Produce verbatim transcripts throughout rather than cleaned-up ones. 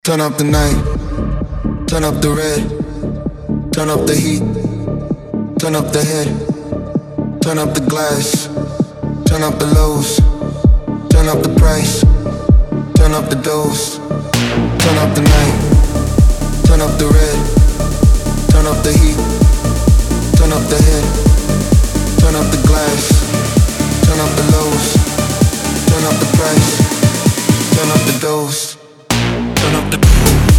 Turn up the night, turn up the red, turn up the heat, turn up the head, turn up the glass, turn up the lows, turn up the price, turn up the dose. Turn up the night, turn up the red, turn up the heat, turn up the head, turn up the glass, turn up the lows, turn up the price, turn up the dose. Turn up the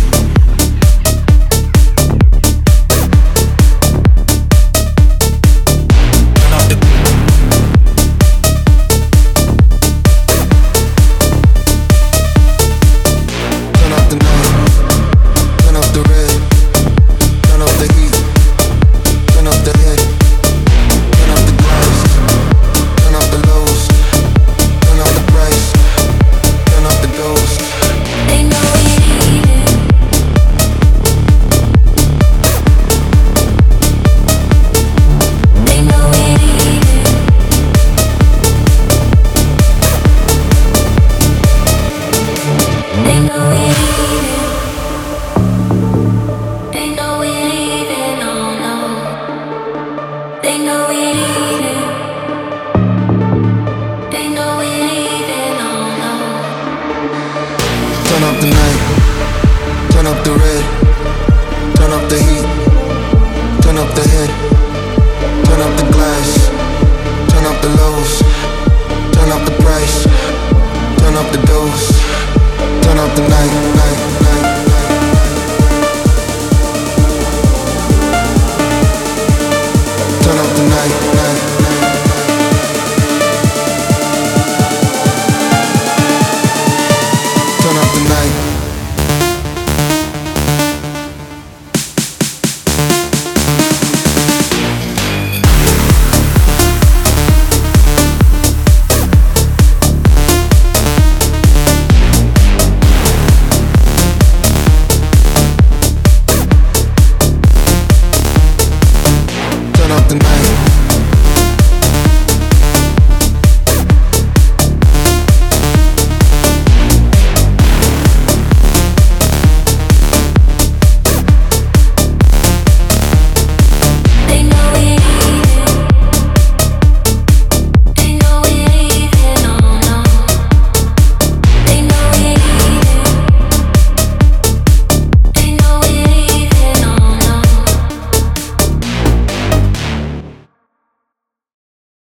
Turn up the night, turn up the red, turn up the heat, turn up the head, turn up the glass, turn up the lows, turn up the price, turn up the dose, turn up the night, night.